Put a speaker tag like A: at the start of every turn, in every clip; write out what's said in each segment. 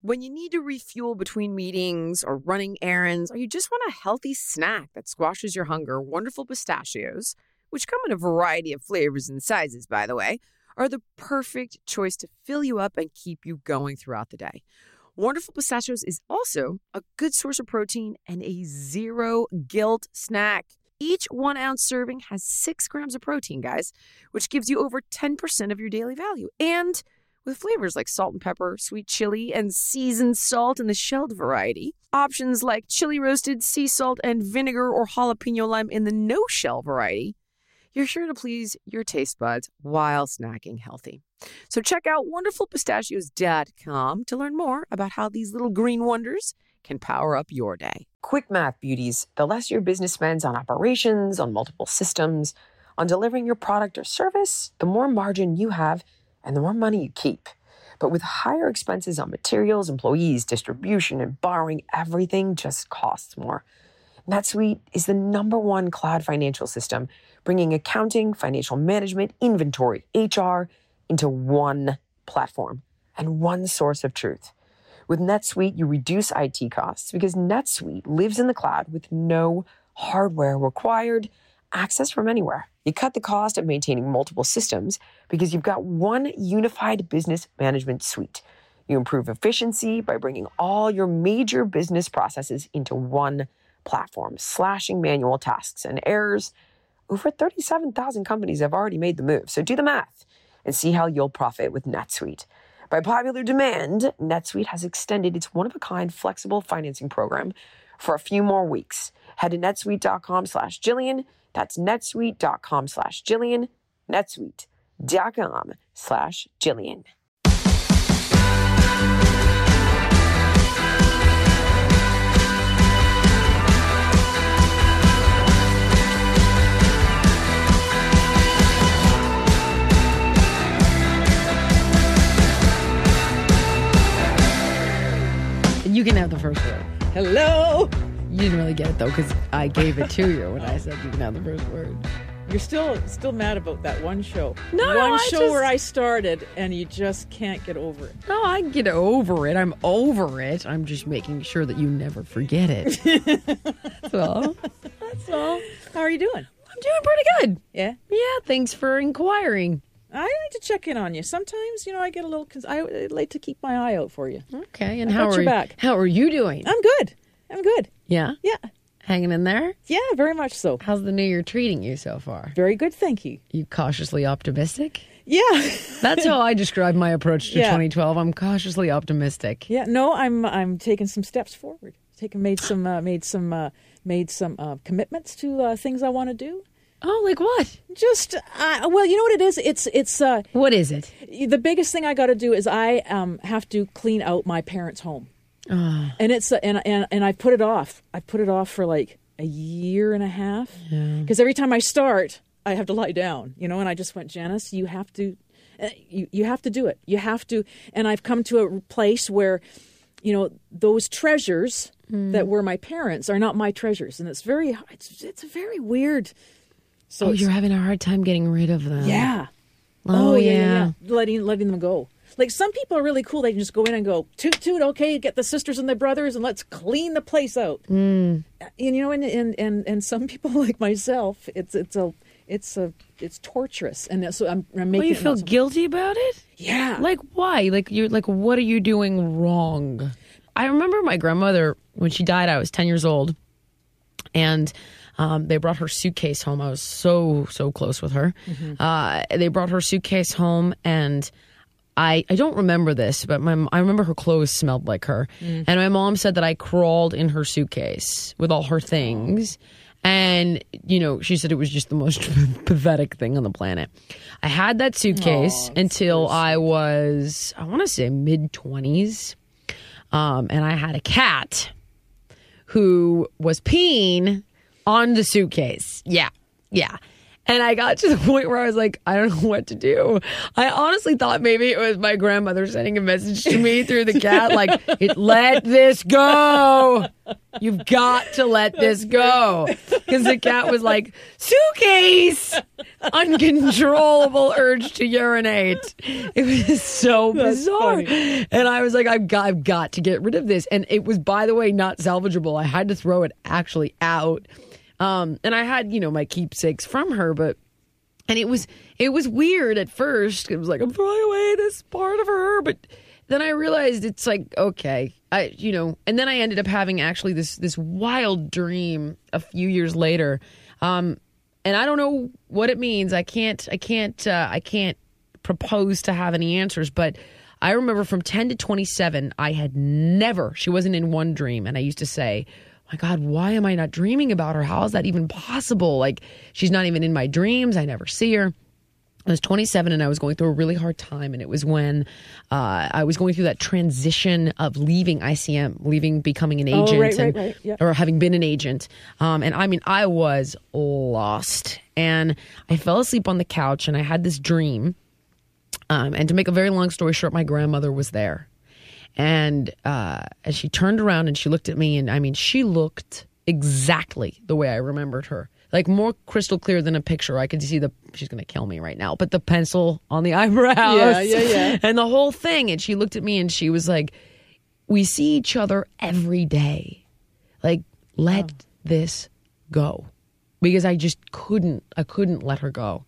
A: When you need to refuel between meetings or running errands, or you just want a healthy snack that squashes your hunger, Wonderful Pistachios, which come in a variety of flavors and sizes, by the way, are the perfect choice to fill you up and keep you going throughout the day. Wonderful Pistachios is also a good source of protein and a zero guilt snack. Each 1 ounce serving has 6 grams of protein, guys, which gives you over 10% of your daily value. And with flavors like salt and pepper, sweet chili, and seasoned salt in the shelled variety, options like chili roasted, sea salt, and vinegar or jalapeno lime in the no-shell variety, you're sure to please your taste buds while snacking healthy. So check out wonderfulpistachios.com to learn more about how these little green wonders can power up your day. Quick math, beauties. The less your business spends on operations, on multiple systems, on delivering your product or service, the more margin you have and the more money you keep. But with higher expenses on materials, employees, distribution, and borrowing, everything just costs more. NetSuite is the #1 cloud financial system, bringing accounting, financial management, inventory, HR into one platform and one source of truth. With NetSuite, you reduce IT costs because NetSuite lives in the cloud with no hardware required, access from anywhere. You cut the cost of maintaining multiple systems because you've got one unified business management suite. You improve efficiency by bringing all your major business processes into one platform, slashing manual tasks and errors. Over 37,000 companies have already made the move, so do the math and see how you'll profit with NetSuite. By popular demand, NetSuite has extended its one-of-a-kind flexible financing program for a few more weeks. Head to netsuite.com/Jillian. That's netsuite.com/Jillian. netsuite.com/Jillian.
B: You can have the first word.
C: Hello.
B: You didn't really get it, though, because I gave it to you when I said you can have the first word.
C: You're still mad about that one show.
B: No,
C: Where I started, and you just can't get over it.
B: No, I can get over it. I'm over it. I'm just making sure that you never forget it. That's all. That's all.
C: How are you doing?
B: I'm doing pretty good.
C: Yeah?
B: Yeah, thanks for inquiring.
C: I like to check in on you. Sometimes, I get a little... I like to keep my eye out for you.
B: Okay, and
C: I got your back.
B: How are you doing?
C: I'm good.
B: Yeah?
C: Yeah.
B: Hanging in there?
C: Yeah, very much so.
B: How's the new year treating you so far?
C: Very good, thank you.
B: You cautiously optimistic?
C: Yeah.
B: That's how I describe my approach to 2012. I'm cautiously optimistic.
C: Yeah, no, I'm taking some steps forward. Made some commitments to things I want to do.
B: Oh, like what?
C: Just well, you know what it is? It's
B: what is it?
C: The biggest thing I got to do is I have to clean out my parents' home. And it's and I put it off. I put it off for like a year and a half because every time I start, I have to lie down, And I just went, Janice, you have to, you have to do it. You have to. And I've come to a place where, those treasures that were my parents are not my treasures, and it's a very weird. So
B: you're having a hard time getting rid of them.
C: Yeah.
B: Oh yeah.
C: Letting them go. Like some people are really cool. They can just go in and go toot toot. Okay, get the sisters and the brothers, and let's clean the place out. And some people like myself, it's torturous, and so I'm making.
B: You feel guilty about it?
C: Yeah.
B: Like why? Like what are you doing wrong? I remember my grandmother when she died. I was 10 years old, and they brought her suitcase home. I was so close with her. Mm-hmm. They brought her suitcase home, and I don't remember this, but I remember her clothes smelled like her. Mm. And my mom said that I crawled in her suitcase with all her things. And, she said it was just the most pathetic thing on the planet. I had that suitcase until I was, I want to say, mid-20s. And I had a cat who was peeing on the suitcase. Yeah. And I got to the point where I was like, I don't know what to do. I honestly thought maybe it was my grandmother sending a message to me through the cat, like, let this go. You've got to let this go. Because the cat was like, suitcase! Uncontrollable urge to urinate. It was so bizarre.
C: Funny.
B: And I was like, I've got to get rid of this. And it was, by the way, not salvageable. I had to throw it actually out. And I had, my keepsakes from her, and it was weird at first. It was like, I'm throwing away this part of her. But then I realized it's like, okay, and then I ended up having actually this wild dream a few years later. And I don't know what it means. I can't propose to have any answers, but I remember from 10 to 27, I had never, she wasn't in one dream. And I used to say, my God, why am I not dreaming about her? How is that even possible? Like, she's not even in my dreams. I never see her. I was 27 and I was going through a really hard time. And it was when I was going through that transition of leaving ICM, becoming an agent.
C: Right. Yeah.
B: Or having been an agent. And I mean, I was lost. And I fell asleep on the couch and I had this dream. And to make a very long story short, my grandmother was there. And as she turned around and she looked at me, and I mean, she looked exactly the way I remembered her. Like, more crystal clear than a picture. I could see she's going to kill me right now, but the pencil on the eyebrows.
C: Yeah.
B: And the whole thing. And she looked at me and she was like, we see each other every day. Like, let this go. Because I couldn't let her go.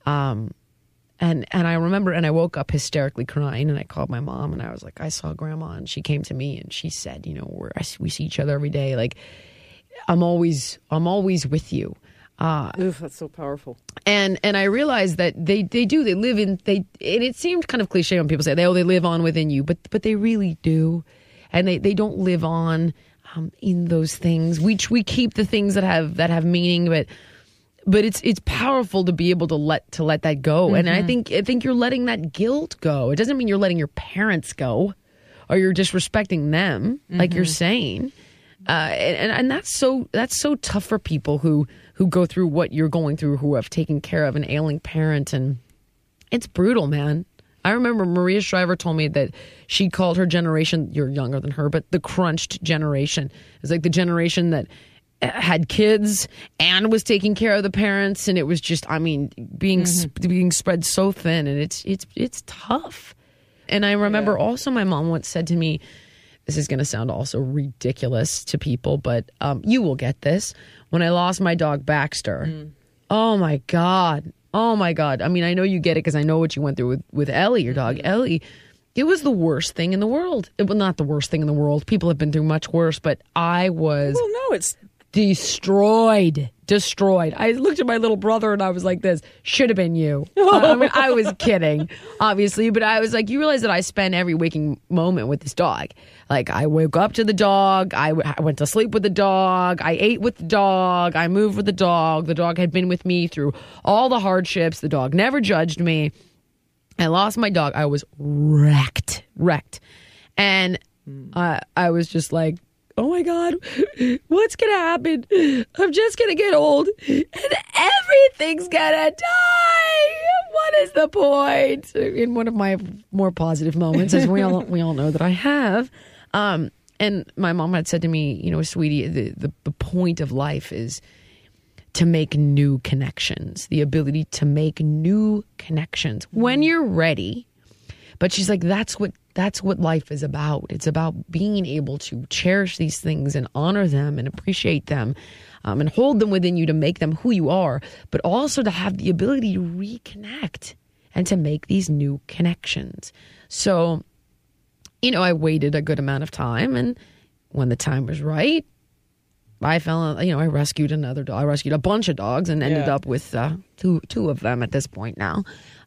B: And I remember, and I woke up hysterically crying, and I called my mom, and I was like, I saw Grandma, and she came to me, and she said, we see each other every day. Like, I'm always with you.
C: Oof, that's so powerful.
B: And I realized that they live in, and it seemed kind of cliche when people say, they live on within you, but they really do. And they don't live on in those things. We keep the things that have meaning, but it's powerful to be able to let that go. And I think you're letting that guilt go. It doesn't mean you're letting your parents go or you're disrespecting them, like you're saying. And that's so tough for people who go through what you're going through, who have taken care of an ailing parent, and it's brutal, man. I remember Maria Shriver told me that she called her generation, you're younger than her, but the crunched generation. It's like the generation that had kids and was taking care of the parents, and it was just, I mean, being spread so thin, and it's tough. And I remember also my mom once said to me, this is going to sound also ridiculous to people, but you will get this. When I lost my dog Baxter, oh my God. I mean, I know you get it because I know what you went through with Ellie, your dog Ellie. It was the worst thing in the world. It was not the worst thing in the world. People have been through much worse, but I was...
C: Well, no, it's...
B: Destroyed. I looked at my little brother and I was like this, should have been you. I mean, I was kidding, obviously, but I was like, you realize that I spend every waking moment with this dog. Like, I woke up to the dog, I went to sleep with the dog, I ate with the dog, I moved with the dog. The dog had been with me through all the hardships. The dog never judged me. I lost my dog. I was wrecked. And I was just like, oh my God, what's going to happen? I'm just going to get old and everything's going to die. What is the point? In one of my more positive moments, as we all know that I have. And my mom had said to me, sweetie, the point of life is to make new connections, the ability to make new connections when you're ready. But she's like, that's what life is about. It's about being able to cherish these things and honor them and appreciate them and hold them within you to make them who you are, but also to have the ability to reconnect and to make these new connections. So, I waited a good amount of time, and when the time was right, I rescued another dog. I rescued a bunch of dogs and ended up with two of them at this point now.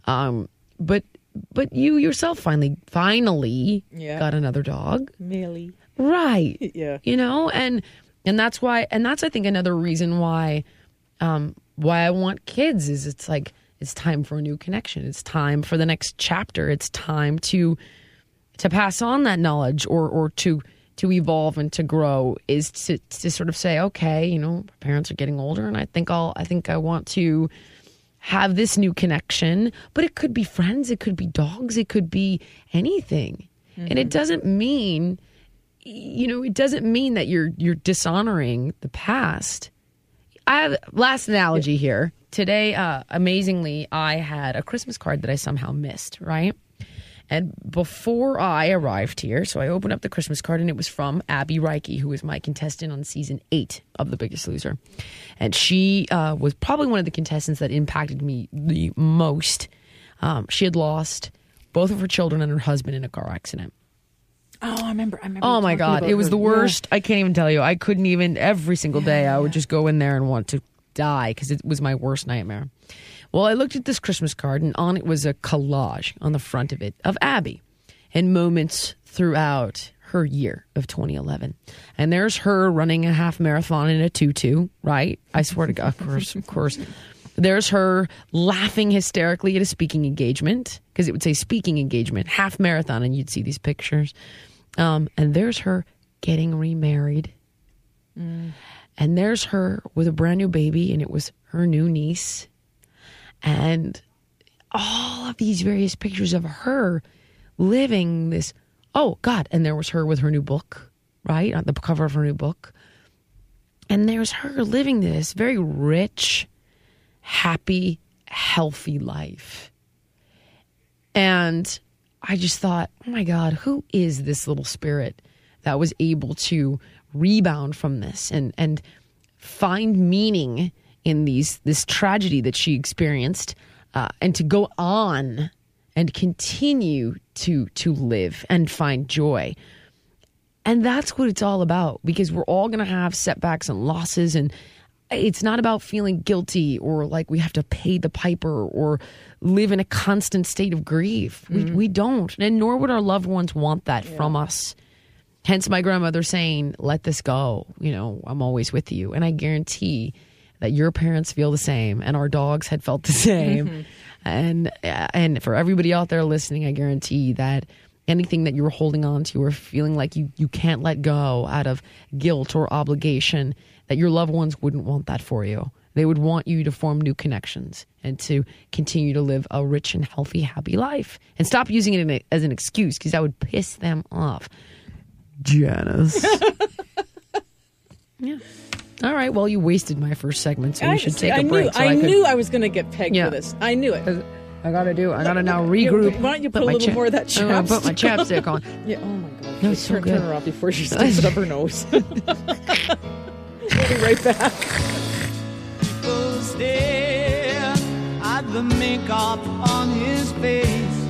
B: But you yourself finally got another dog.
C: Millie.
B: Right.
C: Yeah.
B: And that's why, and that's, I think, another reason why I want kids is it's like, it's time for a new connection. It's time for the next chapter. It's time to pass on that knowledge or to evolve and to grow, is to sort of say, okay, parents are getting older, and I think I want to have this new connection, but it could be friends, it could be dogs, it could be anything. And it doesn't mean, it doesn't mean that you're dishonoring the past. I have last analogy here. Today, amazingly, I had a Christmas card that I somehow missed, right? And before I arrived here, so I opened up the Christmas card, and it was from Abby Reike, who was my contestant on season 8 of The Biggest Loser. And she was probably one of the contestants that impacted me the most. She had lost both of her children and her husband in a car accident.
C: Oh, I remember.
B: Oh my God. It was the worst. Yeah. I can't even tell you. I couldn't even, every single day, I would just go in there and want to die because it was my worst nightmare. Well, I looked at this Christmas card, and on it was a collage on the front of it of Abby and moments throughout her year of 2011. And there's her running a half marathon in a tutu, right? I swear to God, of course. There's her laughing hysterically at a speaking engagement, because it would say speaking engagement, half marathon, and you'd see these pictures. And there's her getting remarried. And there's her with a brand new baby, and it was her new niece. And all of these various pictures of her living this, oh God, and there was her with her new book, right? On the cover of her new book. And there's her living this very rich, happy, healthy life. And I just thought, oh my God, who is this little spirit that was able to rebound from this and find meaning in this tragedy that she experienced, and to go on and continue to live and find joy. And that's what it's all about, because we're all going to have setbacks and losses, and it's not about feeling guilty or like we have to pay the piper or live in a constant state of grief. We don't, and nor would our loved ones want that from us. Hence my grandmother saying, let this go, I'm always with you. And I guarantee that your parents feel the same, and our dogs had felt the same. And for everybody out there listening, I guarantee that anything that you were holding on to or feeling like you can't let go out of guilt or obligation, that your loved ones wouldn't want that for you. They would want you to form new connections and to continue to live a rich and healthy, happy life. And stop using it as an excuse, because that would piss them off. Janice. Yeah. All right. Well, you wasted my first segment, so we should take a break.
C: I knew I was going to get pegged for this. I knew it.
B: I got to now regroup.
C: Why don't you put a little more of that chapstick
B: I'm going to put my chapstick on.
C: Yeah. Oh, my God.
B: No, it's so good.
C: Turn her off before she sticks it up her nose. We'll be right back.
D: People stare at the makeup on his face.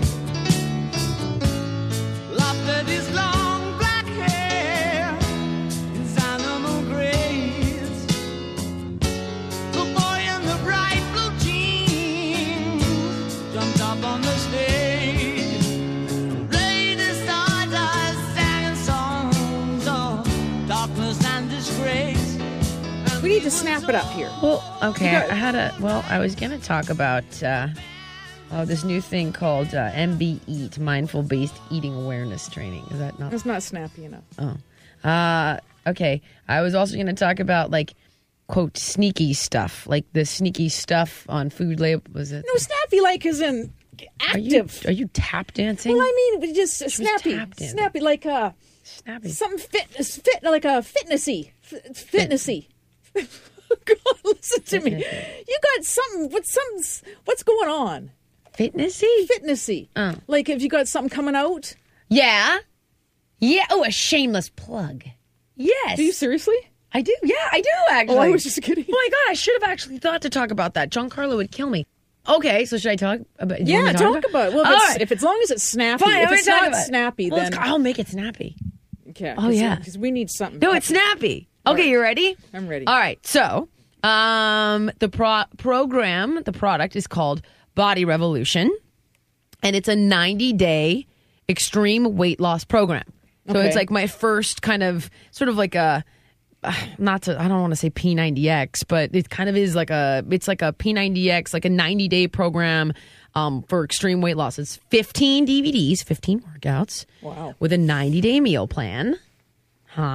D: Laughed at his long black hair, his animal grace. The boy in the bright blue jeans jumped up on the stage. Ladies stardust sang songs of darkness and disgrace.
C: We need to snap it up here.
B: Well, okay. I was going to talk about this new thing called MB Eat, Mindful Based Eating Awareness Training. Is that not?
C: It's not snappy enough.
B: Oh. Okay. I was also going to talk about, like, quote, sneaky stuff. Like the sneaky stuff on food label. Was it?
C: No, snappy like as in active.
B: Are you tap dancing?
C: Well, I mean, just snappy. Snappy like
B: snappy.
C: Something like a fitnessy. Fitnessy. God, listen to me. You got something. What's going on?
B: Fitnessy.
C: Like, have you got something coming out?
B: Yeah. Oh, a shameless plug. Yes.
C: Do you seriously?
B: I do. Yeah, I do actually.
C: Oh, I was just kidding.
B: Oh my God, I should have actually thought to talk about that. Giancarlo would kill me. Okay, so should I talk about?
C: Yeah, talk about it. Well, if it's long as it's snappy.
B: Fine,
C: if it's not snappy, then
B: I'll make it snappy.
C: Okay.
B: Oh yeah,
C: because we need something.
B: No, it's snappy. Okay, you ready?
C: I'm ready.
B: All right. So, the product is called Body Revolution, and it's a 90-day extreme weight loss program. So it's like my first kind of sort of like a I don't want to say P90X, but it kind of is like it's like a P90X, like a 90-day program for extreme weight loss. It's 15 DVDs, 15 workouts.
C: Wow.
B: With a 90-day meal plan.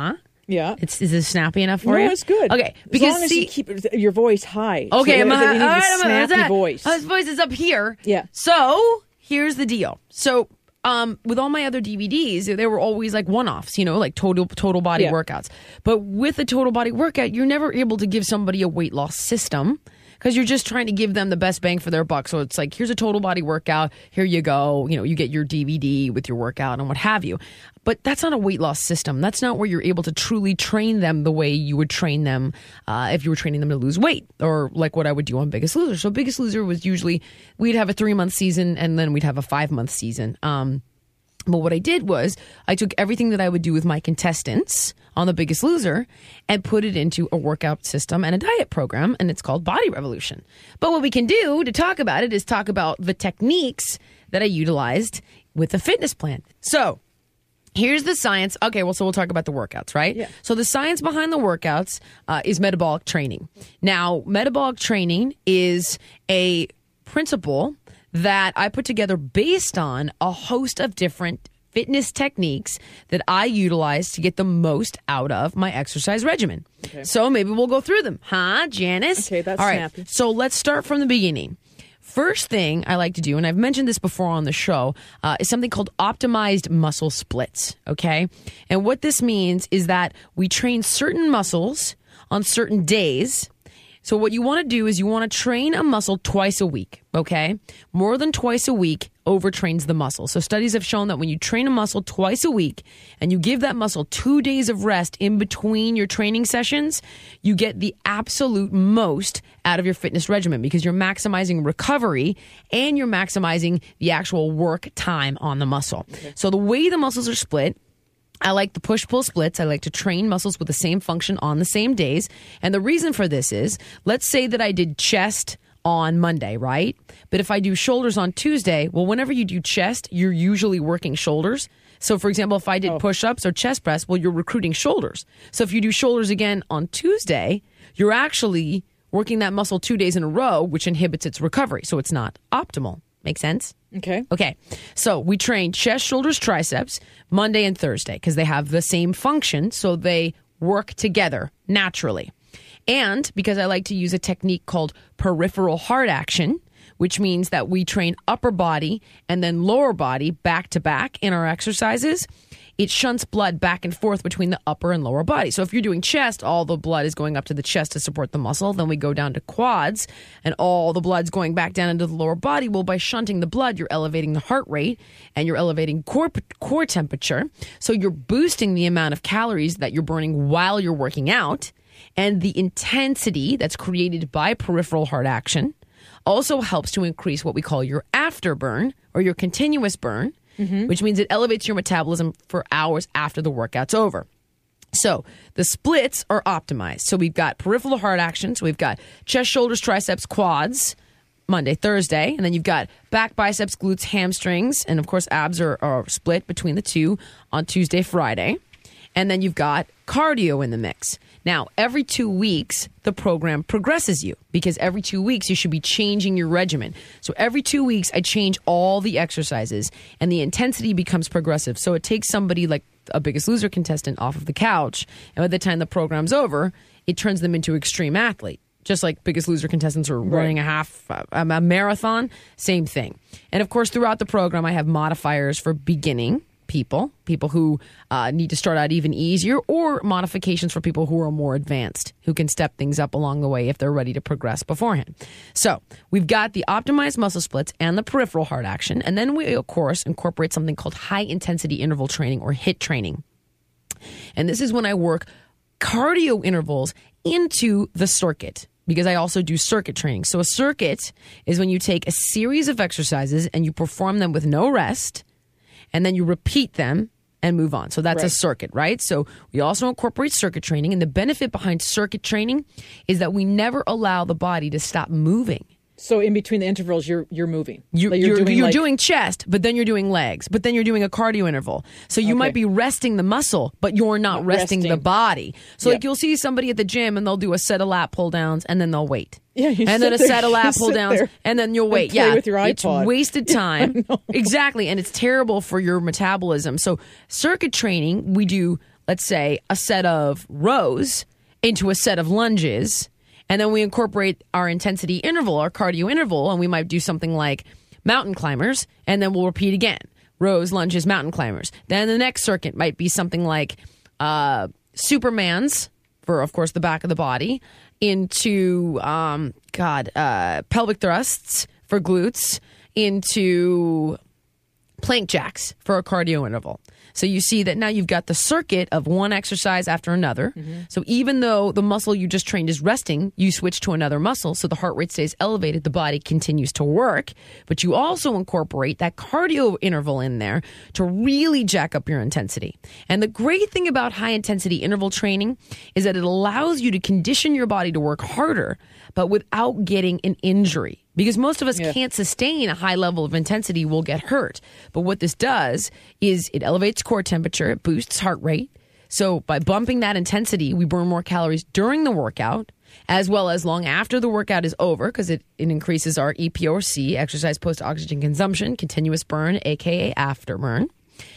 C: Yeah.
B: Is it snappy enough for
C: No,
B: you?
C: it's good.
B: Okay,
C: Because as long as you keep your voice high.
B: Okay,
C: so
B: all
C: that we need
B: right,
C: the snappy voice.
B: His voice is up here.
C: Yeah.
B: So here's the deal. So with all my other DVDs, they were always like one-offs, like total body workouts. But with a total body workout, you're never able to give somebody a weight loss system because you're just trying to give them the best bang for their buck. So it's like, here's a total body workout. Here you go. You get your DVD with your workout and what have you. But that's not a weight loss system. That's not where you're able to truly train them the way you would train them if you were training them to lose weight, or like what I would do on Biggest Loser. So Biggest Loser was usually, we'd have a 3-month season and then we'd have a 5-month season. But what I did was I took everything that I would do with my contestants on The Biggest Loser and put it into a workout system and a diet program, and it's called Body Revolution. But what we can do to talk about it is talk about the techniques that I utilized with the fitness plan. So here's the science. Okay, so we'll talk about the workouts, right?
C: Yeah.
B: So the science behind the workouts is metabolic training. Now, metabolic training is a principle that I put together based on a host of different fitness techniques that I utilize to get the most out of my exercise regimen. Okay. So maybe we'll go through them. Huh, Janice?
C: Okay, that's
B: all right.
C: snappy.
B: So let's start from the beginning. First thing I like to do, and I've mentioned this before on the show, is something called optimized muscle splits, okay? And what this means is that we train certain muscles on certain days. So what you want to do is you want to train a muscle twice a week, okay? More than twice a week overtrains the muscle. So studies have shown that when you train a muscle twice a week and you give that muscle 2 days of rest in between your training sessions, you get the absolute most out of your fitness regimen because you're maximizing recovery and you're maximizing the actual work time on the muscle. Okay. So the way the muscles are split, I like the push-pull splits. I like to train muscles with the same function on the same days. And the reason for this is, let's say that I did chest on Monday, right? But if I do shoulders on Tuesday, well, whenever you do chest, you're usually working shoulders. So, for example, if I did push-ups or chest press, well, you're recruiting shoulders. So if you do shoulders again on Tuesday, you're actually working that muscle 2 days in a row, which inhibits its recovery. So it's not optimal. Make sense? Okay. So we train chest, shoulders, triceps Monday and Thursday because they have the same function. So they work together naturally. And because I like to use a technique called peripheral heart action, which means that we train upper body and then lower body back to back in our exercises, it shunts blood back and forth between the upper and lower body. So if you're doing chest, all the blood is going up to the chest to support the muscle. Then we go down to quads, and all the blood's going back down into the lower body. Well, by shunting the blood, you're elevating the heart rate, and you're elevating core temperature. So you're boosting the amount of calories that you're burning while you're working out. And the intensity that's created by peripheral heart action also helps to increase what we call your afterburn, or your continuous burn, which means it elevates your metabolism for hours after the workout's over. So the splits are optimized. So we've got peripheral heart action. So we've got chest, shoulders, triceps, quads, Monday, Thursday. And then you've got back, biceps, glutes, hamstrings. And of course, abs are split between the two on Tuesday, Friday. And then you've got cardio in the mix. Now, every 2 weeks, the program progresses you because every 2 weeks, you should be changing your regimen. So every 2 weeks, I change all the exercises and the intensity becomes progressive. So it takes somebody like a Biggest Loser contestant off of the couch, and by the time the program's over, it turns them into extreme athlete. Just like Biggest Loser contestants are running a marathon, same thing. And of course, throughout the program, I have modifiers for beginning people who need to start out even easier, or modifications for people who are more advanced, who can step things up along the way if they're ready to progress beforehand. So we've got the optimized muscle splits and the peripheral heart action. And then we, of course, incorporate something called high intensity interval training, or HIIT training. And this is when I work cardio intervals into the circuit, because I also do circuit training. So a circuit is when you take a series of exercises and you perform them with no rest, and then you repeat them and move on. So that's a circuit, right? So we also incorporate circuit training. And the benefit behind circuit training is that we never allow the body to stop moving.
C: So in between the intervals, you're moving.
B: You're doing chest, but then you're doing legs, but then you're doing a cardio interval. So you might be resting the muscle, but you're not resting the body. So like you'll see somebody at the gym and they'll do a set of lat pull downs and then they'll wait.
C: Yeah,
B: and then a set of lat pull downs, and then you'll wait.
C: Play with your iPod.
B: It's wasted time. Exactly, and it's terrible for your metabolism. So circuit training, we do let's say, a set of rows into a set of lunges, and then we incorporate our intensity interval, our cardio interval, and we might do something like mountain climbers, and then we'll repeat again. Rows, lunges, mountain climbers. Then the next circuit might be something like Superman's, for, of course, the back of the body, into, pelvic thrusts for glutes, into plank jacks for a cardio interval. So you see that now you've got the circuit of one exercise after another. So even though the muscle you just trained is resting, you switch to another muscle, so the heart rate stays elevated, the body continues to work. But you also incorporate that cardio interval in there to really jack up your intensity. And the great thing about high-intensity interval training is that it allows you to condition your body to work harder, but without getting an injury. Because most of us can't sustain a high level of intensity, we'll get hurt. But what this does is it elevates core temperature, it boosts heart rate. So by bumping that intensity, we burn more calories during the workout, as well as long after the workout is over, because it increases our EPOC, exercise post-oxygen consumption, continuous burn, aka afterburn.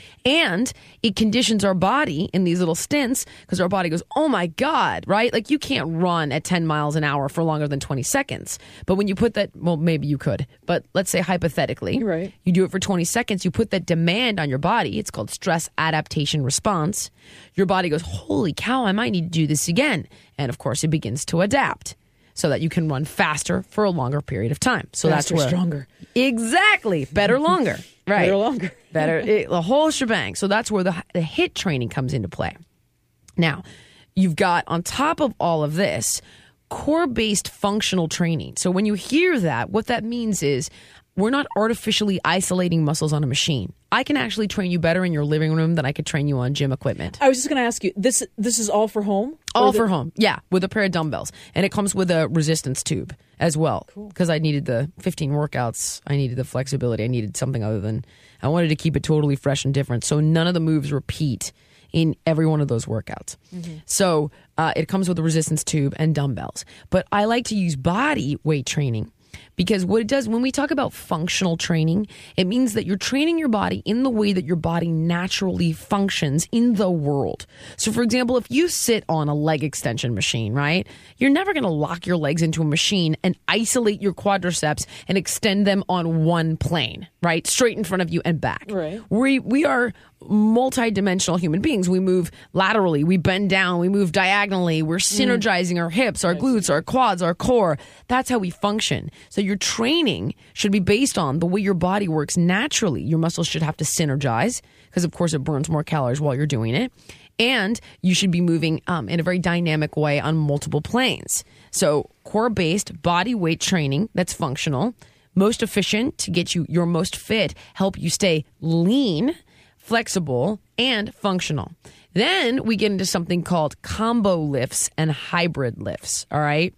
B: And it conditions our body in these little stints because our body goes, oh my God, right? Like you can't run at 10 miles an hour for longer than 20 seconds. But when you put that, well, maybe you could, but let's say hypothetically,
C: right,
B: you do it for 20 seconds, you put that demand on your body. It's called stress adaptation response. Your body goes, holy cow, I might need to do this again. And of course, it begins to adapt so that you can run faster for a longer period of time. So
C: faster,
B: that's where,
C: stronger.
B: Exactly. Better, longer. Right.
C: Better, longer.
B: The whole shebang. So that's where the HIIT training comes into play. Now, you've got, on top of all of this, core-based functional training. So when you hear that, what that means is we're not artificially isolating muscles on a machine. I can actually train you better in your living room than I could train you on gym equipment.
C: I was just going to ask you, this is all for home?
B: All for home, yeah, with a pair of dumbbells. And it comes with a resistance tube as well. Because I needed the 15 workouts, I needed the flexibility, I needed something other than, I wanted to keep it totally fresh and different. So none of the moves repeat in every one of those workouts. So it comes with a resistance tube and dumbbells. But I like to use body weight training. Because what it does, when we talk about functional training, it means that you're training your body in the way that your body naturally functions in the world. So, for example, if you sit on a leg extension machine, right, you're never going to lock your legs into a machine and isolate your quadriceps and extend them on one plane, right, straight in front of you and back.
C: Right.
B: We are multi-dimensional human beings. We move laterally, we bend down, we move diagonally, we're synergizing our hips, our glutes, our quads, our core. That's how we function. So your training should be based on the way your body works naturally. Your muscles should have to synergize because, of course, it burns more calories while you're doing it. And you should be moving in a very dynamic way on multiple planes. So core-based body weight training that's functional, most efficient to get you your most fit, help you stay lean, flexible, and functional. Then we get into something called combo lifts and hybrid lifts, all right?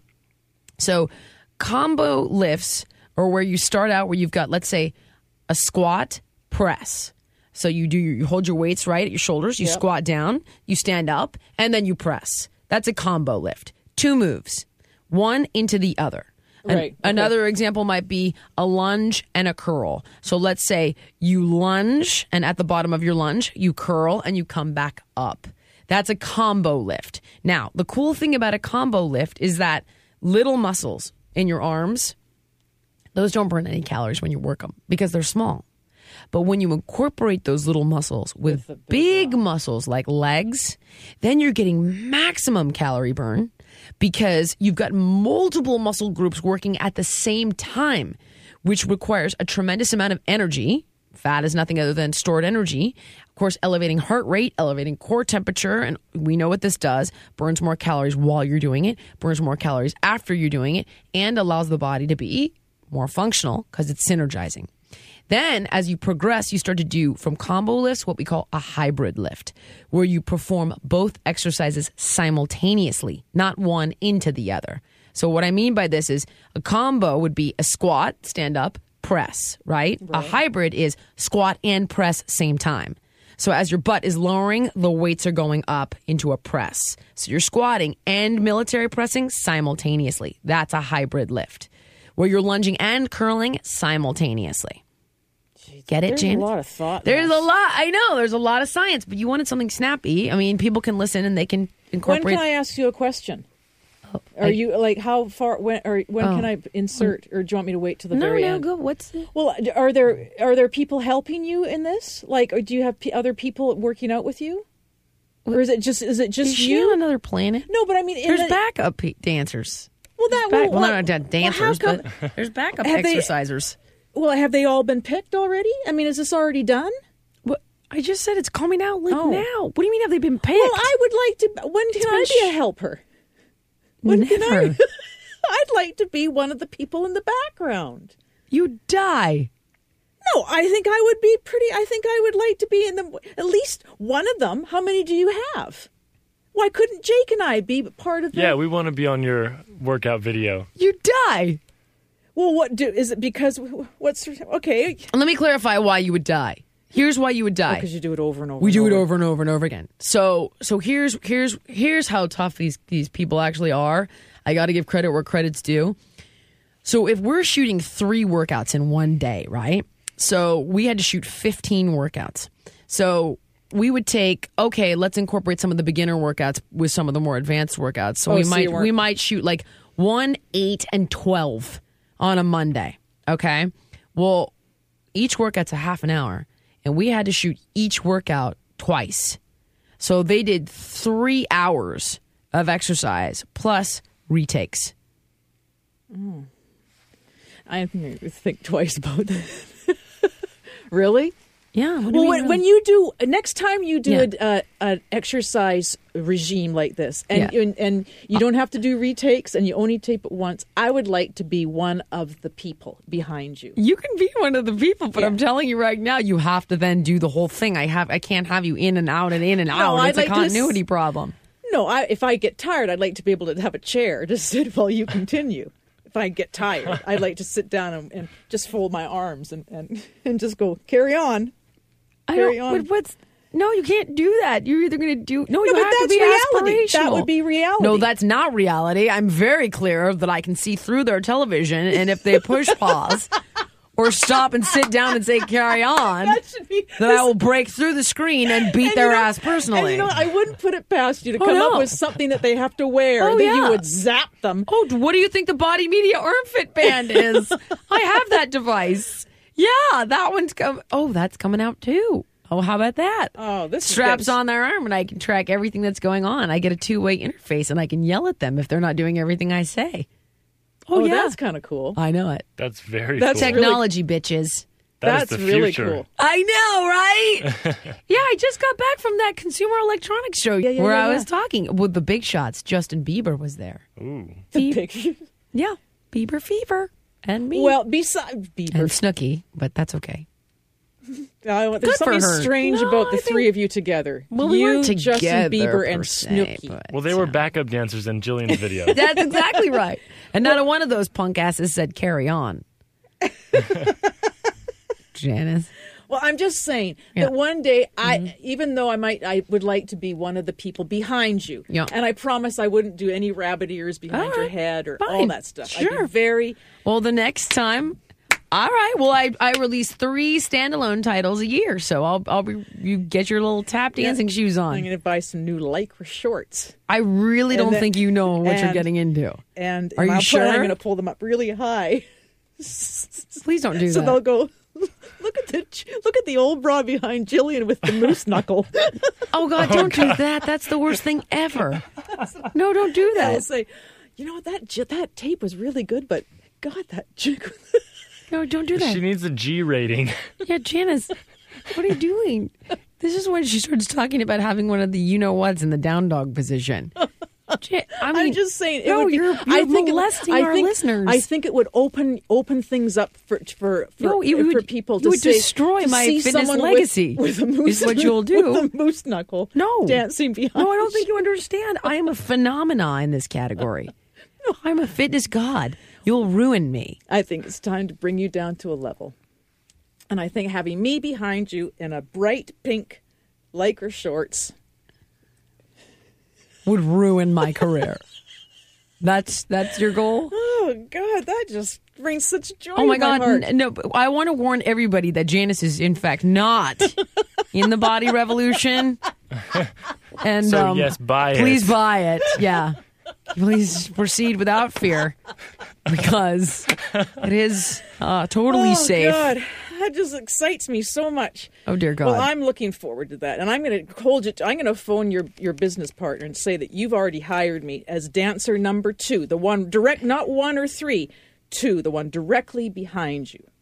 B: So combo lifts are where you start out where you've got, let's say, a squat press. So you hold your weights right at your shoulders, you squat down, you stand up, and then you press. That's a combo lift. 2 moves, one into the other.
C: Right.
B: Another example might be a lunge and a curl. So let's say you lunge, and at the bottom of your lunge, you curl and you come back up. That's a combo lift. Now, the cool thing about a combo lift is that little muscles in your arms, those don't burn any calories when you work them because they're small. But when you incorporate those little muscles with big muscles like legs, then you're getting maximum calorie burn because you've got multiple muscle groups working at the same time, which requires a tremendous amount of energy. Fat is nothing other than stored energy. Of course, elevating heart rate, elevating core temperature, and we know what this does. Burns more calories while you're doing it, burns more calories after you're doing it, and allows the body to be more functional because it's synergizing. Then, as you progress, you start to do from combo lifts what we call a hybrid lift, where you perform both exercises simultaneously, not one into the other. So what I mean by this is a combo would be a squat, stand up, press, right? A hybrid is squat and press same time. So as your butt is lowering, the weights are going up into a press. So you're squatting and military pressing simultaneously. That's a hybrid lift, where you're lunging and curling simultaneously. Get it,
C: There's
B: Jan?
C: a lot of thought.
B: There's
C: there.
B: a lot. I know. There's a lot of science, but you wanted something snappy. I mean, people can listen and they can
C: When
B: incorporate.
C: can I ask you a question?
B: I-
C: Are you like how far? When can I insert? Or do you want me to wait till the
B: no,
C: very
B: no,
C: end?
B: go. What's the...
C: Well, are there people helping you in this? Like, or do you have other people working out with you? Or is it just
B: Is she
C: you?
B: on another planet?
C: No, but I mean,
B: There's backup dancers.
C: Well, that
B: Back,
C: will.
B: well, not dancers,
C: how come-
B: but there's backup
C: Have they-
B: exercisers.
C: Well, have they all been picked already? I mean, is this already done?
B: What? I just said it's coming out like
C: Oh.
B: now. What do you mean? Have they been picked?
C: Well, I would like to. When can I be a helper? When can I?
B: Never.
C: I'd like to be one of the people in the background.
B: You die.
C: No, I think I would be pretty. I think I would like to be in at least one of them. How many do you have? Why couldn't Jake and I be part of the?
E: Yeah, we want to be on your workout video.
B: You die.
C: Well, is it because what's okay?
B: Let me clarify why you would die. Here's why you would die.
C: Because you do it over and over.
B: We
C: and
B: do it over and over and over again. So here's how tough these people actually are. I got to give credit where credit's due. So if we're shooting 3 workouts in one day, right? So we had to shoot 15 workouts. So we would take, okay, let's incorporate some of the beginner workouts with some of the more advanced workouts. So we might shoot like 1, 8, and 12 on a Monday. Okay. Well, each workout's a half an hour. And we had to shoot each workout twice. So they did 3 hours of exercise plus retakes.
C: I think twice about that. Really?
B: Yeah. What do
C: Well,
B: you mean,
C: when you do next time you do
B: Yeah.
C: an exercise regime like this, and
B: Yeah.
C: and you don't have to do retakes, and you only tape it once, I would like to be one of the people behind you.
B: You can be one of the people, but I'm telling you right now, you have to then do the whole thing. I can't have you in and out and in and out.
C: I'd
B: It's
C: like
B: a
C: to
B: continuity problem.
C: No, if I get tired, I'd like to be able to have a chair to sit while you continue. If I get tired, I'd like to sit down and just fold my arms and just go, carry on. Carry on.
B: No, you can't do that. You're either going to do... No, you
C: but
B: have to
C: that's
B: be
C: reality.
B: aspirational.
C: That would be reality.
B: No, that's not reality. I'm very clear that I can see through their television, and if they push pause or stop and sit down and say carry on,
C: That should be-
B: then I will break through the screen and beat
C: And
B: their
C: you know-
B: ass personally.
C: And I wouldn't put it past you to
B: Oh,
C: come
B: no.
C: up with something that they have to wear
B: Oh,
C: that
B: yeah.
C: you would zap them.
B: Oh, what do you think the Body Media Armfit Band is? I have that device. Yeah, that one's coming. Oh, that's coming out too. Oh, how about that?
C: Oh, this is
B: straps
C: getting-
B: on their arm, and I can track everything that's going on. I get a 2-way interface, and I can yell at them if they're not doing everything I say.
C: Oh,
B: yeah,
C: that's kind of cool.
B: I know it.
E: That's very
C: That's
E: cool.
B: Technology, bitches.
E: That is
C: That's
E: the
C: really
E: future.
C: cool.
B: I know, right? Yeah, I just got back from that Consumer Electronics show
C: yeah,
B: where
C: yeah,
B: I
C: yeah.
B: was talking with the big shots. Justin Bieber was there.
E: Ooh.
C: Picture.
B: Yeah, Bieber fever and me.
C: Well, besides Bieber,
B: and Snooki, but that's okay.
C: there's
B: Good for
C: something
B: her.
C: strange
B: No,
C: about
B: I
C: the
B: think-
C: three of you together.
B: Well, we
C: you,
B: weren't together
C: Justin Bieber,
B: per
C: and
B: se,
C: Snooki.
B: but-
E: Well, they were backup dancers in Jillian's video.
B: That's exactly right. And not one of those punk asses said carry on. Janice.
C: Well, I'm just saying
B: Yeah.
C: that one day, even though I would like to be one of the people behind you,
B: Yeah.
C: and I promise I wouldn't do any rabbit ears behind
B: All
C: your
B: right.
C: head or all
B: Fine.
C: that stuff. I'd
B: Sure.
C: be very.
B: Well, the next time, all right. Well, I release 3 standalone titles a year, so I'll be, you get your little tap dancing shoes
C: I'm
B: on.
C: going to buy some new lycra shorts,
B: I really don't
C: then-
B: think you know what you're
C: and-
B: getting into.
C: and
B: Are you sure?
C: I'm going to pull them up really high,
B: Please don't do
C: so
B: that.
C: they'll go. Look at the old bra behind Jillian with the moose knuckle.
B: Oh God, don't do that. That's the worst thing ever. No, don't do
C: I'll
B: that.
C: say, you know what, that tape was really good, but God, that chick.
B: No, don't do
E: She
B: that.
E: needs a G rating.
B: Yeah, Janice, what are you doing? This is when she starts talking about having one of the you-know-whats in the down dog position. I mean,
C: I'm just saying. It
B: no,
C: would be,
B: you're molesting our listeners.
C: I think it would open things up for
B: No, you would-
C: people
B: you
C: to
B: would
C: say,
B: destroy
C: to
B: my
C: see
B: fitness
C: someone
B: legacy,
C: with a moose,
B: is what you'll do.
C: with a moose knuckle.
B: No.
C: dancing behind.
B: No, I don't think you understand. I am a phenomena in this category. No, I'm a fitness god. You'll ruin me.
C: I think it's time to bring you down to a level, and I think having me behind you in a bright pink lycra shorts.
B: Would ruin my career. That's your goal?
C: Oh Oh, God, that just brings such joy
B: Oh my
C: to my
B: God!
C: heart.
B: No, but I want to warn everybody that Janice is in fact not in the body revolution. And
E: So, yes, buy it.
B: Please buy it. Yeah, please proceed without fear because it is totally safe.
C: God, that just excites me so much.
B: Oh dear God!
C: Well, I'm looking forward to that, and I'm going to hold you. I'm going to phone your business partner and say that you've already hired me as dancer number 2, the one direct, not 1 or 3, 2, the one directly behind you.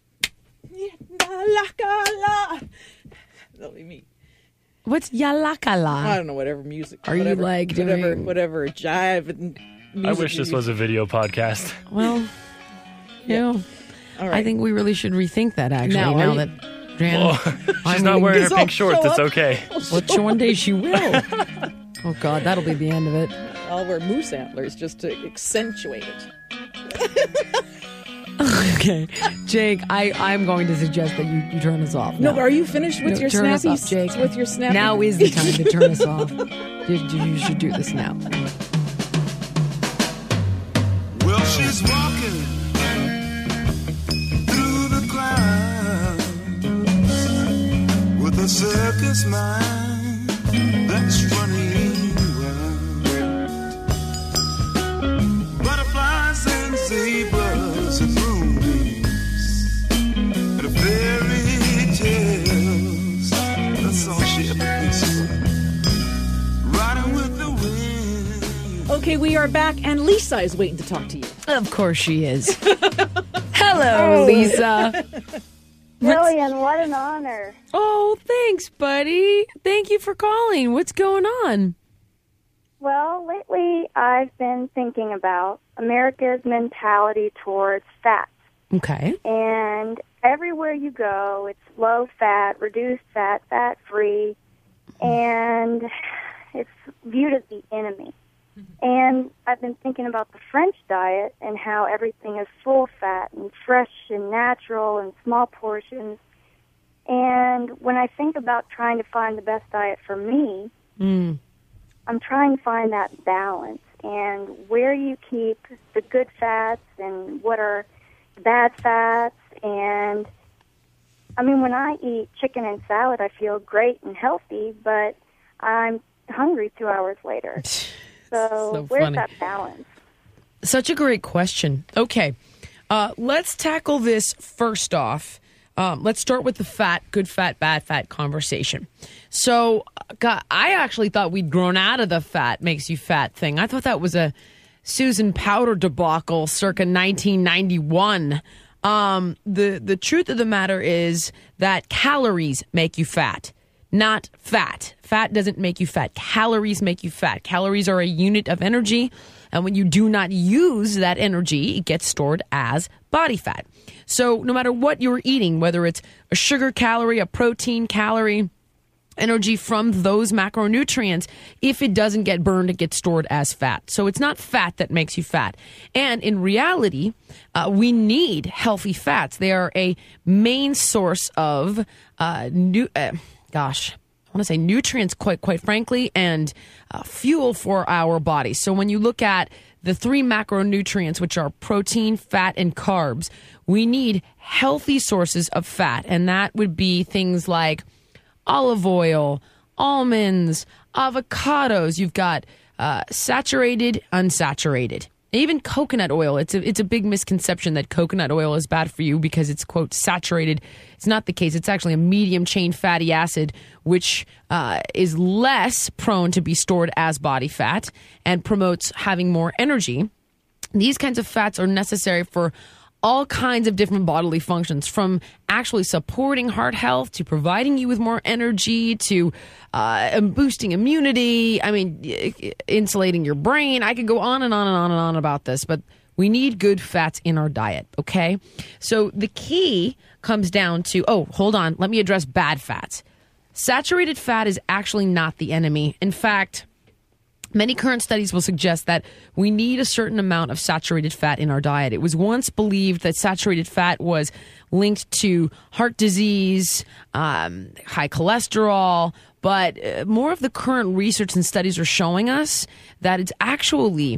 C: That'll be me.
B: What's yalakala?
C: I don't know, whatever music.
B: Are you,
C: whatever,
B: like,
C: whatever,
B: doing-
C: whatever jive and music?
E: I wish this was a video podcast.
B: Well,
C: All right.
B: I think we really should rethink that. Actually,
C: Now,
B: now
C: are
B: that Jan,
E: Oh,
B: I'm
E: she's not
B: gonna-
E: wearing her
C: I'll
E: pink shorts.
C: show
E: It's
C: up.
E: okay.
B: Which one day she will. Oh God, that'll be the end of it.
C: I'll wear moose antlers just to accentuate it.
B: Okay, Jake, I'm going to suggest that you turn us off.
C: No,
B: now.
C: are you finished with
B: No,
C: your
B: turn us
C: snappy?
B: off, Jake.
C: With your snappy?
B: Now is the time to turn us off. You should do this now.
D: Well, she's walking through the clouds with a circus mind that's running wild. Butterflies and zebras and moonbeams and fairy tales. That's all she ever thinks of. Riding with the wind.
C: Okay, we are back, and Lisa is waiting to talk to you.
B: Of course she is. Hello, Lisa.
F: Lillian, what an honor.
B: Oh, thanks, buddy. Thank you for calling. What's going on?
F: Well, lately I've been thinking about America's mentality towards fat.
B: Okay.
F: And everywhere you go, it's low fat, reduced fat, fat free, and it's viewed as the enemy. And I've been thinking about the French diet and how everything is full fat and fresh and natural and small portions. And when I think about trying to find the best diet for me, I'm trying to find that balance and where you keep the good fats and what are the bad fats. And I mean, when I eat chicken and salad, I feel great and healthy, but I'm hungry 2 hours later. So where's
B: funny.
F: that balance?
B: Such a great question. Okay. Let's tackle this first off. Let's start with the fat, good fat, bad fat conversation. So, God, I actually thought we'd grown out of the fat makes you fat thing. I thought that was a Susan Powter debacle circa 1991. The truth of the matter is that calories make you fat, not fat. Fat doesn't make you fat. Calories make you fat. Calories are a unit of energy, and when you do not use that energy, it gets stored as body fat. So no matter what you're eating, whether it's a sugar calorie, a protein calorie, energy from those macronutrients, if it doesn't get burned, it gets stored as fat. So it's not fat that makes you fat. And in reality, we need healthy fats. They are a main source of I want to say nutrients, quite frankly, and fuel for our bodies. So when you look at the 3 macronutrients, which are protein, fat, and carbs, we need healthy sources of fat. And that would be things like olive oil, almonds, avocados. You've got saturated, unsaturated. Even coconut oil. It's a big misconception that coconut oil is bad for you because it's, quote, saturated. It's not the case. It's actually a medium chain fatty acid, which is less prone to be stored as body fat and promotes having more energy. These kinds of fats are necessary for all kinds of different bodily functions, from actually supporting heart health to providing you with more energy to boosting immunity. I mean, insulating your brain. I could go on and on and on and on about this, but we need good fats in our diet, okay? So the key comes down to, hold on, let me address bad fats. Saturated fat is actually not the enemy. In fact, many current studies will suggest that we need a certain amount of saturated fat in our diet. It was once believed that saturated fat was linked to heart disease, high cholesterol, but more of the current research and studies are showing us that it's actually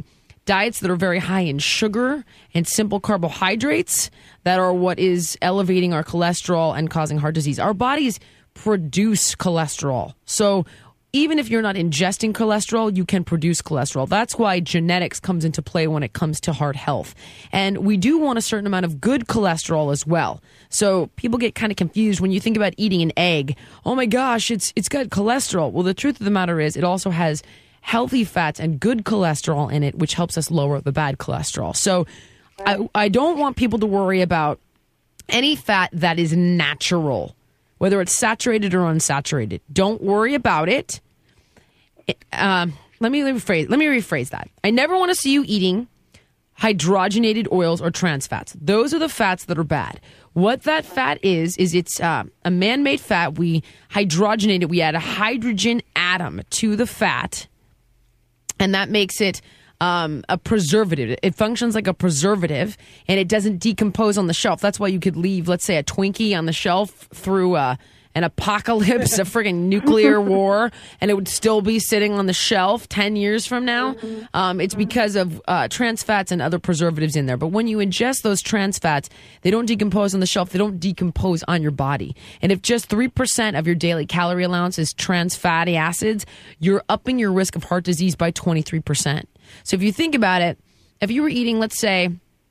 B: diets that are very high in sugar and simple carbohydrates that are what is elevating our cholesterol and causing heart disease. Our bodies produce cholesterol. So even if you're not ingesting cholesterol, you can produce cholesterol. That's why genetics comes into play when it comes to heart health. And we do want a certain amount of good cholesterol as well. So people get kind of confused when you think about eating an egg. Oh my gosh, it's got cholesterol. Well, the truth of the matter is it also has healthy fats and good cholesterol in it, which helps us lower the bad cholesterol. So I don't want people to worry about any fat that is natural, whether it's saturated or unsaturated. Don't worry about it. Let me rephrase that. I never want to see you eating hydrogenated oils or trans fats. Those are the fats that are bad. What that fat is it's a man-made fat. We hydrogenate it. We add a hydrogen atom to the fat, and that makes it a preservative. It functions like a preservative, and it doesn't decompose on the shelf. That's why you could leave, let's say, a Twinkie on the shelf through an apocalypse, a friggin' nuclear war, and it would still be sitting on the shelf 10 years from now. It's because of trans fats and other preservatives in there. But when you ingest those trans fats, they don't decompose on the shelf. They don't decompose on your body. And if just 3% of your daily calorie allowance is trans fatty acids, you're upping your risk of heart disease by 23%. So if you think about it, if you were eating, let's say,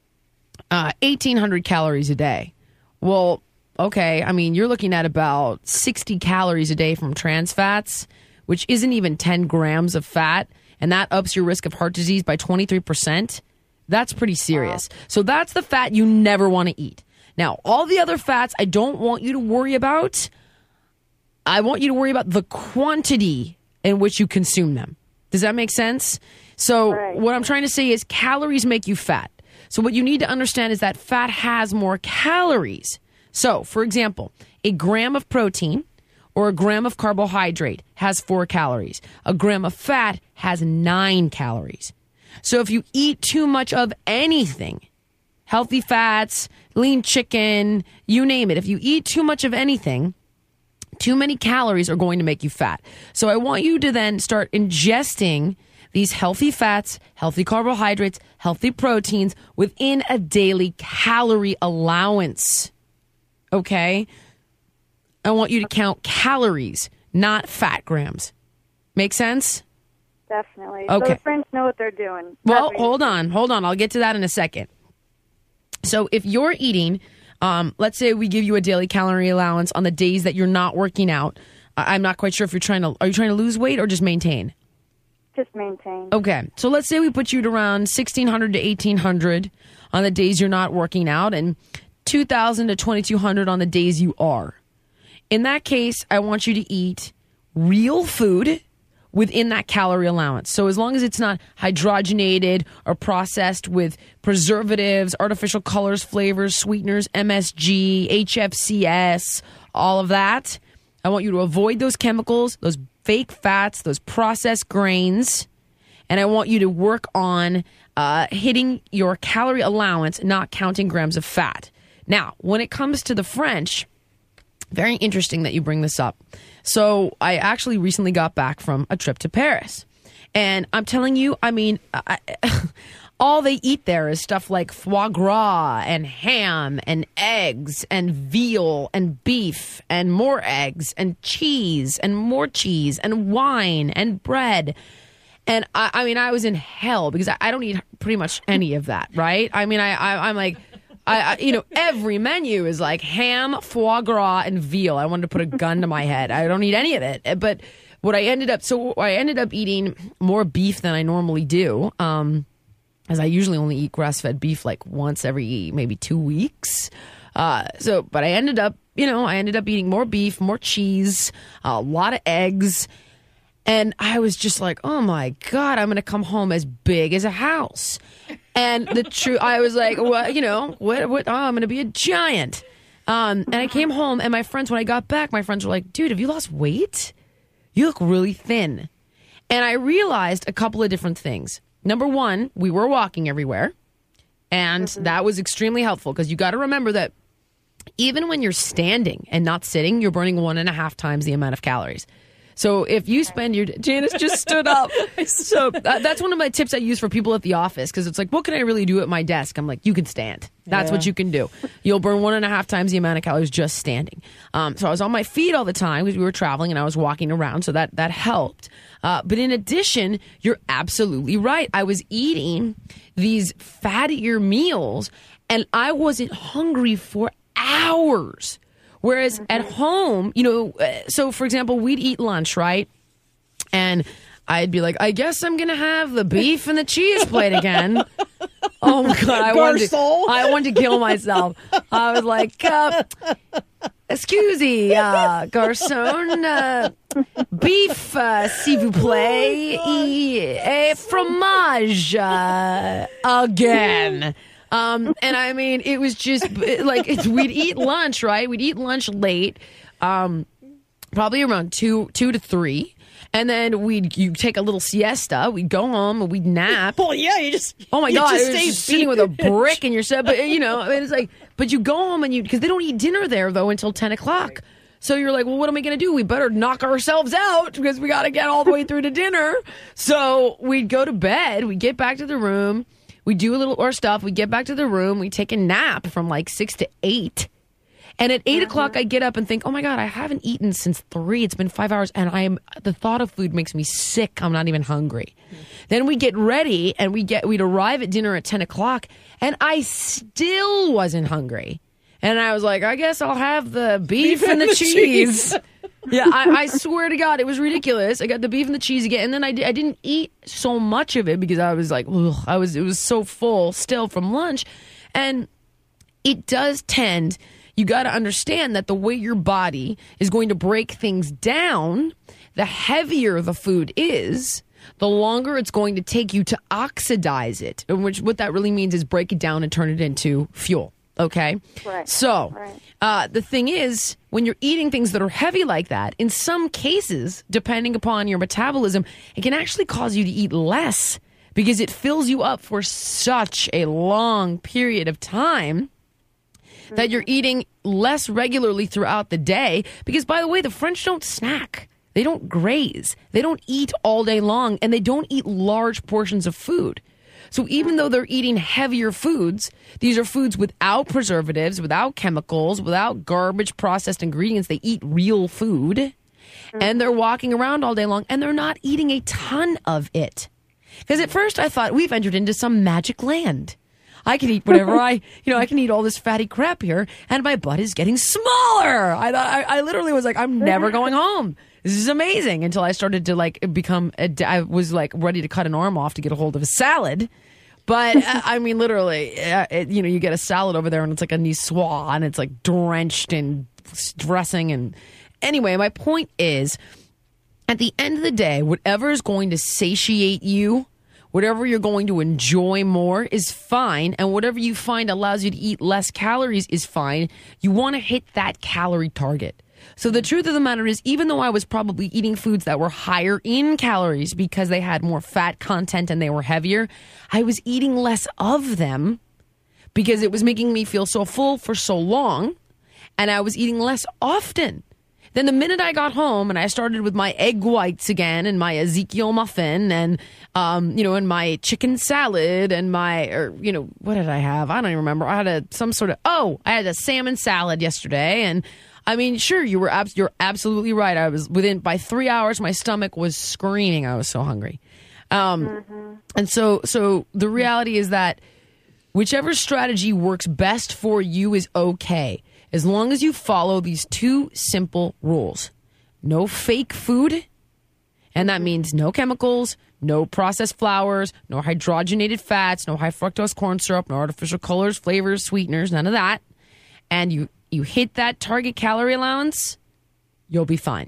B: 1,800 calories a day, well, okay, I mean, you're looking at about 60 calories a day from trans fats, which isn't even 10 grams of fat, and that ups your risk of heart disease by 23%. That's pretty serious. Wow. So that's the fat you never want to eat. Now, all the other fats I don't want you to worry about. I want you to worry about the quantity in which you consume them. Does that make sense? So what I'm trying to say is calories make you fat. So what you need to understand is that fat has more calories. So, for example, a gram of protein or a gram of carbohydrate has 4 calories. A gram of fat has 9 calories. So if you eat too much of anything, healthy fats, lean chicken, you name it, if you eat too much of anything, too many calories are going to make you fat. So I want you to then start ingesting these healthy fats, healthy carbohydrates, healthy proteins within a daily calorie allowance. Okay? I want you to count calories, not fat grams. Make sense?
F: Definitely.
B: Okay.
F: So the French know what they're doing.
B: Well, hold on. I'll get to that in a second. So if you're eating, let's say we give you a daily calorie allowance on the days that you're not working out. I'm not quite sure if are you trying to lose weight or just maintain?
F: Just maintain.
B: Okay. So let's say we put you at around 1,600 to 1,800 on the days you're not working out and 2,000 to 2,200 on the days you are. In that case, I want you to eat real food within that calorie allowance. So as long as it's not hydrogenated or processed with preservatives, artificial colors, flavors, sweeteners, MSG, HFCS, all of that, I want you to avoid those chemicals, those fake fats, those processed grains, and I want you to work on hitting your calorie allowance, not counting grams of fat. Now, when it comes to the French, very interesting that you bring this up. So I actually recently got back from a trip to Paris. And I'm telling you, I mean, all they eat there is stuff like foie gras and ham and eggs and veal and beef and more eggs and cheese and more cheese and wine and bread. And I mean, I was in hell because I don't eat pretty much any of that, right? I mean, I'm like... every menu is like ham, foie gras, and veal. I wanted to put a gun to my head. I don't eat any of it. But I ended up eating more beef than I normally do, as I usually only eat grass-fed beef like once every maybe 2 weeks. But I ended up eating more beef, more cheese, a lot of eggs. And I was just like, oh my God, I'm going to come home as big as a house. And I was like, what, I'm going to be a giant. And I came home and when I got back, my friends were like, dude, have you lost weight? You look really thin. And I realized a couple of different things. Number one, we were walking everywhere. And that was extremely helpful because you got to remember that even when you're standing and not sitting, you're burning 1.5 times the amount of calories. So if you spend your Janice just stood up. So that's one of my tips I use for people at the office, because it's like, what can I really do at my desk? I'm like, you can stand. That's what you can do. You'll burn 1.5 times the amount of calories just standing. So I was on my feet all the time because we were traveling and I was walking around, so that helped. But in addition, you're absolutely right. I was eating these fattier meals and I wasn't hungry for hours. Whereas at home, so for example, we'd eat lunch, right? And I'd be like, I guess I'm going to have the beef and the cheese plate again. Oh my God. I wanted to kill myself. I was like, excusez, garçon, beef, s'il vous plaît, et fromage, again. And I mean, it was just like, we'd eat lunch, right? We'd eat lunch late, probably around 2 to 3. And then you take a little siesta. We'd go home and we'd nap.
C: Oh yeah, you just.
B: Oh my
C: you
B: God,
C: just
B: it was
C: stay
B: just sitting with a brick in your set. But it's like, but you go home and because they don't eat dinner there though until 10 o'clock. So you're like, well, what am I going to do? We better knock ourselves out because we got to get all the way through to dinner. So we'd go to bed. We'd get back to the room. We do a little more stuff. We get back to the room. We take a nap from like 6 to 8. And at 8 o'clock, I get up and think, oh my God, I haven't eaten since 3. It's been 5 hours. And the thought of food makes me sick. I'm not even hungry. Then we get ready and we'd arrive at dinner at 10 o'clock and I still wasn't hungry. And I was like, I guess I'll have the beef and the cheese. Yeah, I swear to God, it was ridiculous. I got the beef and the cheese again, and then I didn't eat so much of it because I was like, ugh, it was so full still from lunch, and it does tend. You got to understand that the way your body is going to break things down, the heavier the food is, the longer it's going to take you to oxidize it. Which what that really means is break it down and turn it into fuel. Okay?
F: Right.
B: So, the thing is, when you're eating things that are heavy like that, in some cases, depending upon your metabolism, it can actually cause you to eat less because it fills you up for such a long period of time that you're eating less regularly throughout the day. Because, by the way, the French don't snack. They don't graze. They don't eat all day long, and they don't eat large portions of food. So even though they're eating heavier foods, these are foods without preservatives, without chemicals, without garbage processed ingredients. They eat real food, and they're walking around all day long, and they're not eating a ton of it. Because at first I thought we've entered into some magic land. I can eat whatever I can eat all this fatty crap here, and my butt is getting smaller. I literally was like, I'm never going home. This is amazing. Until I started to I was like ready to cut an arm off to get a hold of a salad. But I mean, literally, you get a salad over there and it's like a niçoise and it's like drenched in dressing. And anyway, my point is, at the end of the day, whatever is going to satiate you, whatever you're going to enjoy more is fine. And whatever you find allows you to eat less calories is fine. You want to hit that calorie target. So the truth of the matter is, even though I was probably eating foods that were higher in calories because they had more fat content and they were heavier, I was eating less of them because it was making me feel so full for so long, and I was eating less often. Then the minute I got home and I started with my egg whites again and my Ezekiel muffin and, and my chicken salad and what did I have? I don't even remember. I had I had a salmon salad yesterday. And I mean, sure, you're absolutely right. I was by 3 hours, my stomach was screaming. I was so hungry. And so the reality is that whichever strategy works best for you is okay, as long as you follow these 2 simple rules. No fake food, and that means no chemicals, no processed flours, no hydrogenated fats, no high fructose corn syrup, no artificial colors, flavors, sweeteners, none of that. And you hit that target calorie allowance, you'll be fine.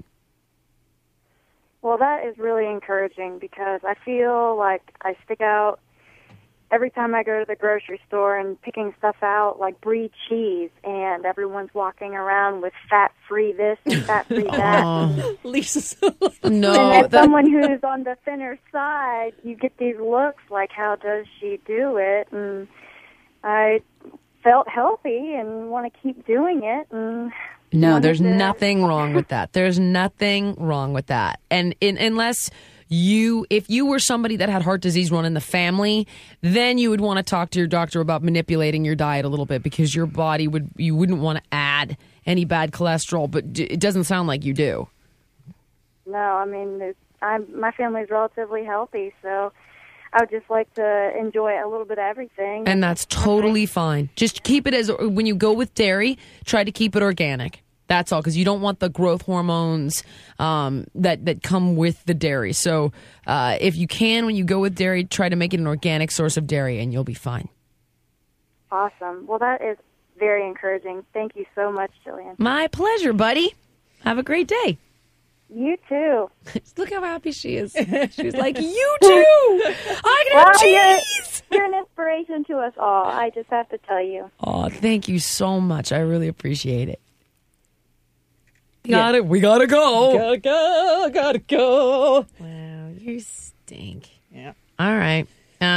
F: Well, that is really encouraging because I feel like I stick out every time I go to the grocery store and picking stuff out like brie cheese, and everyone's walking around with fat-free this and fat-free that.
C: Lisa's
F: No. And as someone who's on the thinner side, you get these looks like, how does she do it? And I felt healthy and want to keep doing it. And
B: No, there's nothing wrong with that. There's nothing wrong with that. And unless if you were somebody that had heart disease running the family, then you would want to talk to your doctor about manipulating your diet a little bit, because your body you wouldn't want to add any bad cholesterol, but it doesn't sound like you do.
F: No, I mean, my family's relatively healthy, so I would just like to enjoy a little bit of everything.
B: And that's totally fine. Just keep it when you go with dairy, try to keep it organic. That's all, because you don't want the growth hormones that come with the dairy. So if you can, when you go with dairy, try to make it an organic source of dairy, and you'll be fine.
F: Awesome. Well, that is very encouraging. Thank you so much, Jillian.
B: My pleasure, buddy. Have a great day.
F: You too.
B: Look how happy she is. She's like, you too. I can have cheese.
F: You're an inspiration to us all. I just have to tell you.
B: Oh, thank you so much. I really appreciate it. We gotta go.
C: Gotta go.
B: Wow, you stink.
C: Yeah.
B: All right.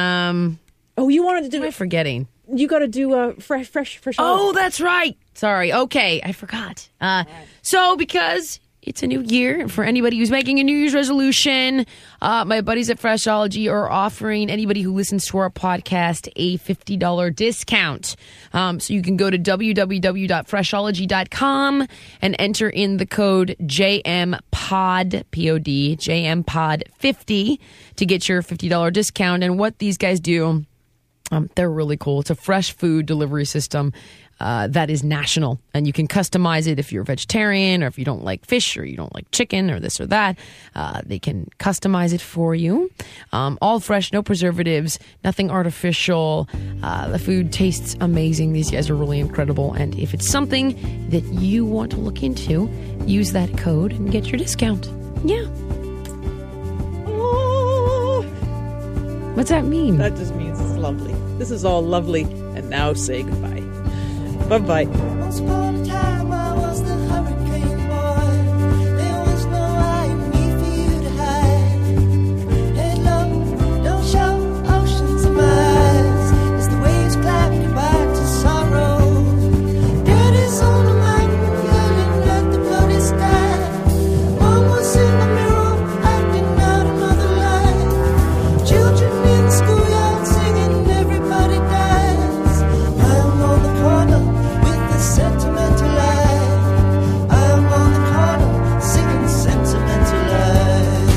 C: You wanted to do
B: What am I forgetting?
C: You got to do fresh.
B: Oh, that's right. Sorry. Okay, I forgot. So because it's a new year, for anybody who's making a New Year's resolution, my buddies at Freshology are offering anybody who listens to our podcast a $50 discount. So you can go to www.freshology.com and enter in the code JMPOD, P-O-D, JMPOD50 to get your $50 discount. And what these guys do, they're really cool. It's a fresh food delivery system that is national, and you can customize it if you're a vegetarian or if you don't like fish or you don't like chicken or this or that. They can customize it for you. All fresh, no preservatives, nothing artificial. The food tastes amazing. These guys are really incredible, and if it's something that you want to look into, use that code and get your discount. Yeah. What's that mean?
C: That just means it's lovely. This is all lovely. And now say goodbye. Bye-bye.
D: Once upon a time I was the hurricane boy. There was no I in me for you to hide. Hey love, don't show oceans of eyes as the waves clap goodbye to sorrow. Daddy's on the mountain yelling at the bloody sky. Mom was in the mirror acting out another life. Children in the schoolyard singing everybody dies. I'm on the corner with the sentimental life. I'm on the corner singing sentimental lies.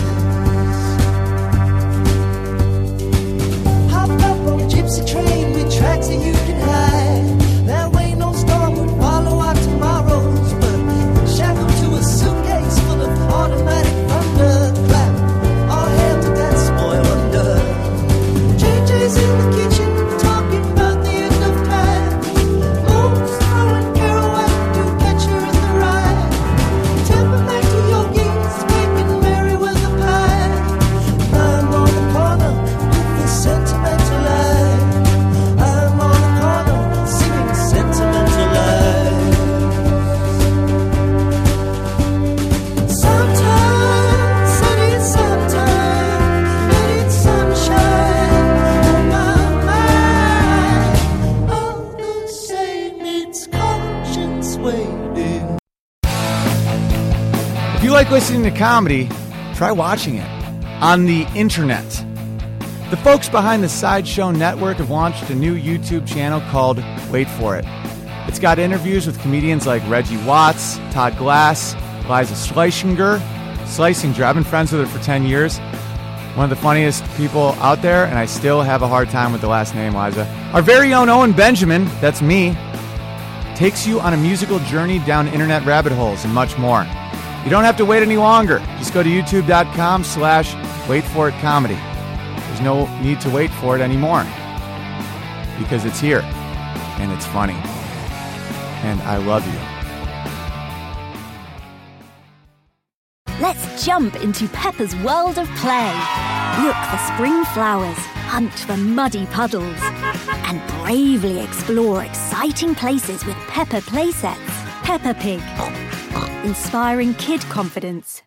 D: Hop up on a gypsy train with tracks that you can hide. That way no storm would follow our tomorrows, but shackled to a suitcase full of automatic thunder. Clap, all hail to that spoil wonder. JJ's in the kitchen talking about the end of time. Moon's throwing pirouette to catch her in the ride. Temper back to Yogi's making merry with the pie. I'm on the corner with the sentimental life. I'm on the corner singing sentimental life. Sometimes, sunny sometime, let it sunshine on my mind. Others say it's conscience waiting.
G: If you like listening to comedy, try watching it on the internet. The folks behind the Sideshow Network have launched a new YouTube channel called Wait For It. It's got interviews with comedians like Reggie Watts, Todd Glass, Liza Schlesinger. I've been friends with her for 10 years. One of the funniest people out there, and I still have a hard time with the last name, Liza. Our very own Owen Benjamin, that's me, takes you on a musical journey down internet rabbit holes and much more. You don't have to wait any longer. Just go to youtube.com/waitforitcomedy. There's no need to wait for it anymore because it's here and it's funny. And I love you.
H: Let's jump into Peppa's world of play. Look for spring flowers, hunt for muddy puddles, and bravely explore exciting places with Peppa playsets. Peppa Pig, inspiring kid confidence.